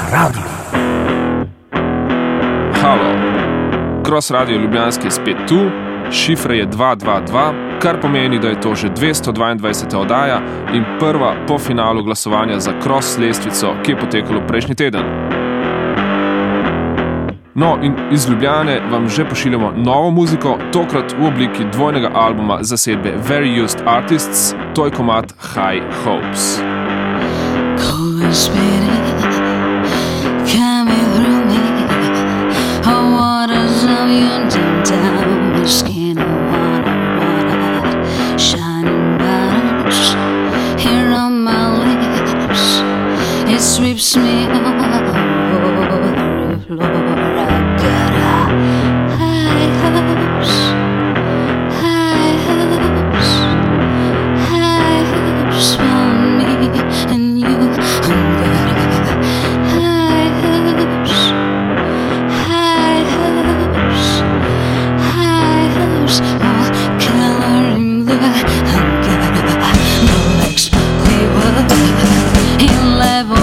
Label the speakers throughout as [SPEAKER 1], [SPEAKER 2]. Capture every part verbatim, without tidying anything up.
[SPEAKER 1] Radio. Halo, Cross Radio Ljubljanski je spet tu, šifra je dva dva dva, kar pomeni, da je to že dvesto dvaindvajseta oddaja in prva po finalu glasovanja za Cross lestvico, ki je potekalo prejšnji teden. No, in iz Ljubljane vam že pošiljamo novo muziko, tokrat v obliki dvojnega albuma zasedbe Very Used Artists, to je komad High Hopes.
[SPEAKER 2] Sweeps me over the floor. I got a high hopes, high hopes, high hopes for me and you. I got a high hopes, high hopes, high hopes, all coloring the. I got a legs we were in level.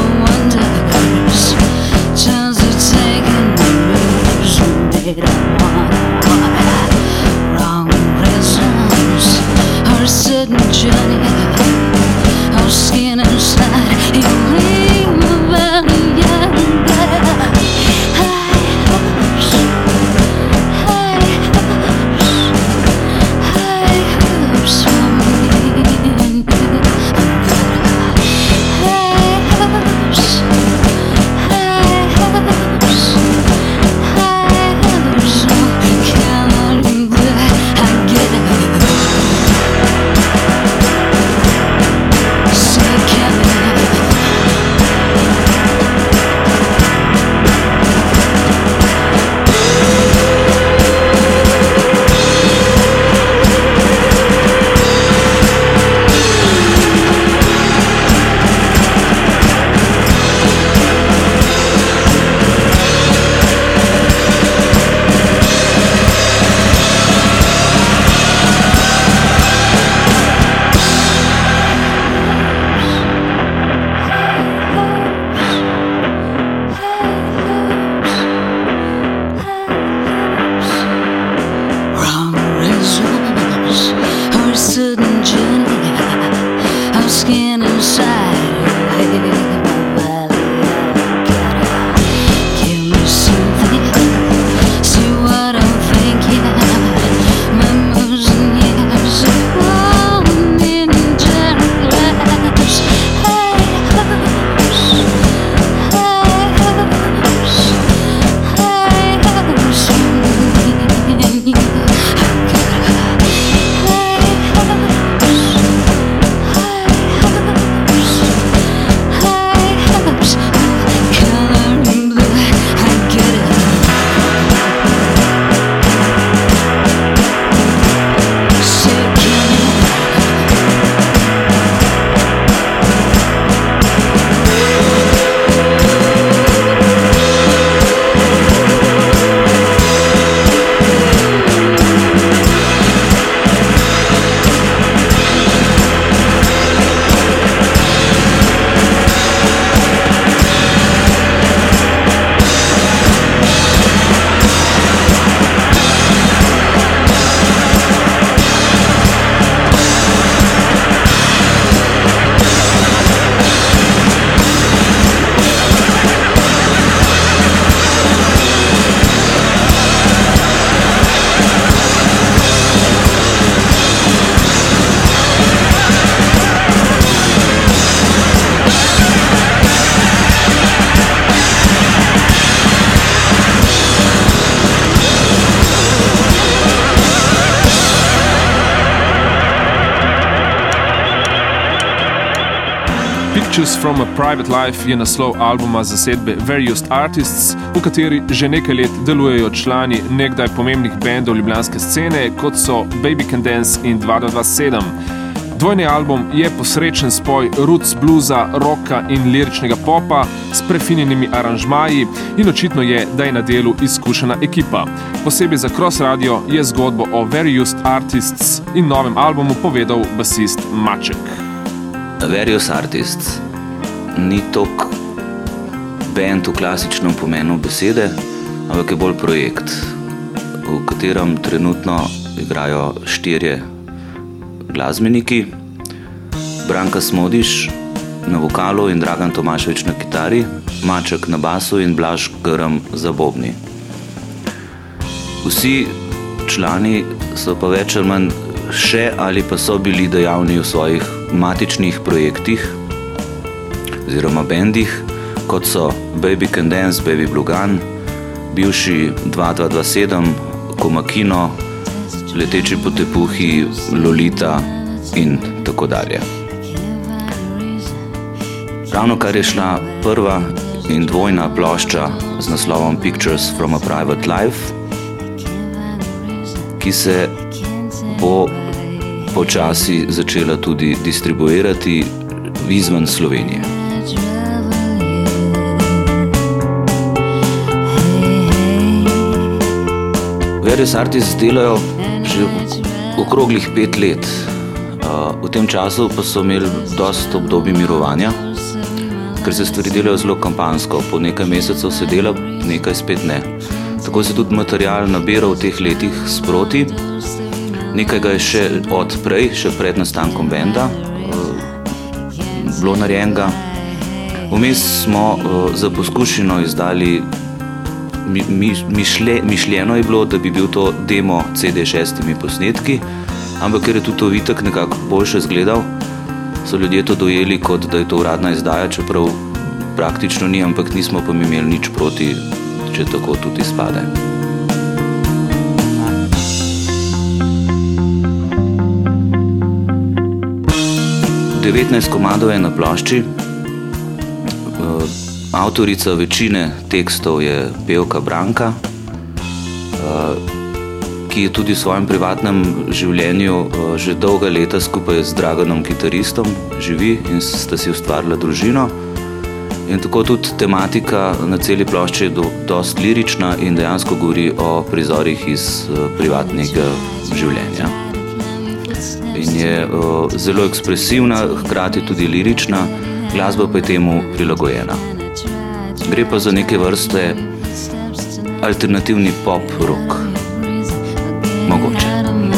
[SPEAKER 2] Does it take a news made of one wrong reasons or sudden journey or skin inside you leave the valley and there high hopes, high hopes, high hopes for me and you.
[SPEAKER 1] From a Private Life je naslov albuma zasedbe Very Used Artists, v kateri že nekaj let delujejo člani nekdaj pomembnih bendov ljubljanske scene, kot so Baby Can Dance in dva dva dva sedem. Dvojni album je posrečen spoj roots bluza, rocka in liričnega popa s prefinjenimi aranžmaji in očitno je, da je na delu izkušena ekipa. Posebej za Cross Radio je zgodbo o Very Used Artists in novem albumu povedal basist Maček.
[SPEAKER 3] Very Used Artists ni tok band v klasičnem pomenu besede, ampak je bolj projekt, v katerem trenutno igrajo štirje glasbeniki. Branka Smodiš na vokalu in Dragan Tomaševič na kitari, Maček na basu in Blaž Grm za bobni. Vsi člani so pa več ali manj še ali pa so bili dejavni v svojih matičnih projektih oziroma bendih, kot so Baby Can Dance, Baby Blue Gun, bivši dva dva dva sedem, Komakino, Leteči potepuhi, Lolita in tako dalje. Ravno kar je šla prva in dvojna plošča z naslovom Pictures from a Private Life, ki se bo počasi začela tudi distribuirati izven Slovenije. Various Artists delajo že okroglih pet let. V tem času pa so imeli dosti obdobij mirovanja, ker se stvari delajo zelo kampansko. Po nekaj mesecev se dela, nekaj spet ne. Tako se tudi material nabira v teh letih sproti. Nekaj ga je še od prej, še pred nastankom benda, bilo narejenega. Vmes smo za poskušino izdali, mi, mi, mišle, mišljeno je bilo, da bi bil to demo C D šestimi posnetki, ampak ker je tudi to Vitek nekako boljše izgledal, so ljudje to dojeli, kot da je to uradna izdaja, čeprav praktično ni, ampak nismo pa mi imeli nič proti, če tako tudi izpade. devetnajst komadov je na plošči. Avtorica večine tekstov je pevka Branka, ki je tudi v svojem privatnem življenju že dolga leta skupaj z Draganom kitaristom živi in sta si ustvarila družino. In tako tudi tematika na celi plošči je do, dost lirična in dejansko govori o prizorih iz privatnega življenja. In je uh, zelo ekspresivna, hkrati tudi lirična, glasba pa je temu prilagojena. Gre pa za neke vrste alternativni pop rock. Mogoče.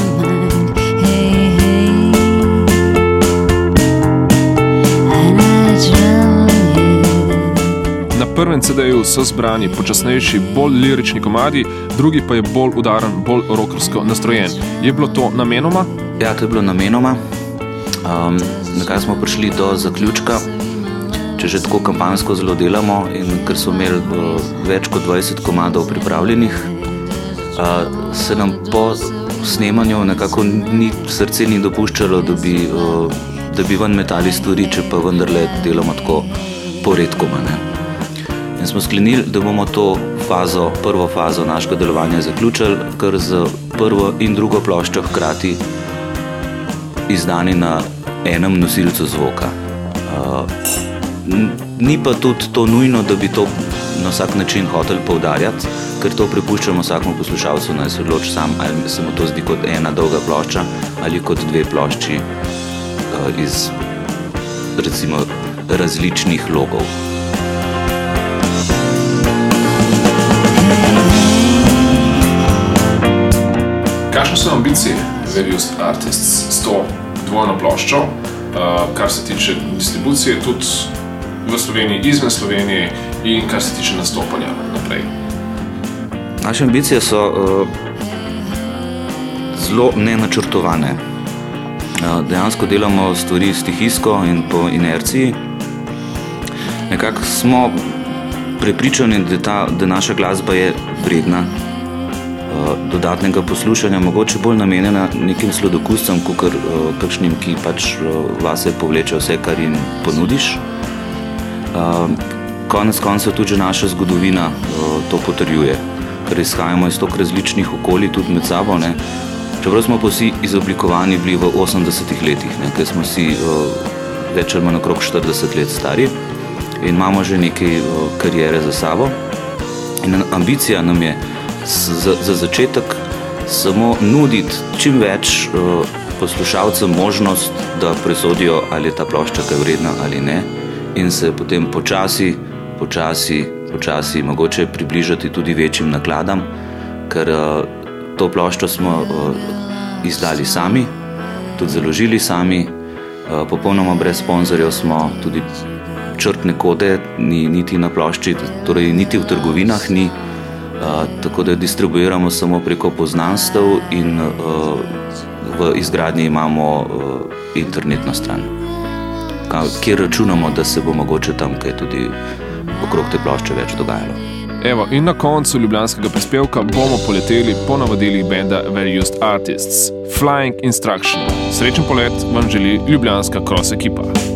[SPEAKER 1] Na prvem C D-ju so zbrani počasnejši, bolj lirični komadi, drugi pa je bolj udaren, bolj rockersko nastrojen. Je bilo to namenoma?
[SPEAKER 3] Ja, to je bilo namenoma. Um, nekaj smo prišli do zaključka, če že tako kampansko zelo delamo in ker so imeli uh, več kot dvajset komadov pripravljenih, uh, se nam po snemanju nekako ni, srce ni dopuščalo, da bi, uh, da bi ven metali stvari, če pa vendarle delamo tako poredkoma, ne. In smo sklenili, da bomo to fazo, prvo fazo našega delovanja zaključili, kar z prvo in drugo ploščo hkrati izdani na enem nosilcu zvoka. Uh, ni pa tudi to nujno, da bi to na vsak način hoteli poudarjati, ker to prepuščamo vsakmu poslušalcu, naj se odloči sam, ali se mu to zdi kot ena dolga plošča ali kot dve plošči uh, iz recimo različnih logov.
[SPEAKER 1] Kakšne so ambicije Various Artists s to dvojno ploščo, kar se tiče distribucije, tudi v Sloveniji, izven Slovenije in kar se tiče nastopanja naprej?
[SPEAKER 3] Naše ambicije so uh, zelo nenačrtovane. Uh, dejansko delamo stvari stihijsko in po inerciji. Nekako smo prepričani, da, ta, da naša glasba je vredna dodatnega poslušanja, mogoče bolj namenjena nekim sladokuscem, kakor uh, kakšnim, ki pač uh, vase povleče vse, kar jim ponudiš. Uh, konec koncev tudi že naša zgodovina uh, to potrjuje, ker izhajamo iz toliko različnih okolij tudi med sabo, ne. Čeprav smo pa vsi izoblikovani bili v osemdesetih letih, ne, ker smo si uh, več ali manj okrog štirideset let stari in imamo že nekaj uh, kariere za sabo. In ambicija nam je Za, za začetek samo nuditi čim več uh, poslušalcem možnost, da presodijo, ali je ta plošča kaj vredna ali ne, in se potem počasi počasi, počasi mogoče približati tudi večjim nakladam, ker to ploščo smo izdali sami, tudi založili sami, popolnoma brez sponzorjev smo, tudi črtne kode ni niti na plošči, torej niti v trgovinah ni, tako da distribuiramo samo preko poznanstev in v izgradnji imamo internetno stran, kjer računamo, da se bo mogoče tam kaj tudi okrog te plošče več dogajalo.
[SPEAKER 1] Evo, in na koncu ljubljanskega prispevka bomo poleteli po navodilih benda Very Used Artists. Flying Instruction. Srečen polet vam želi ljubljanska cross ekipa.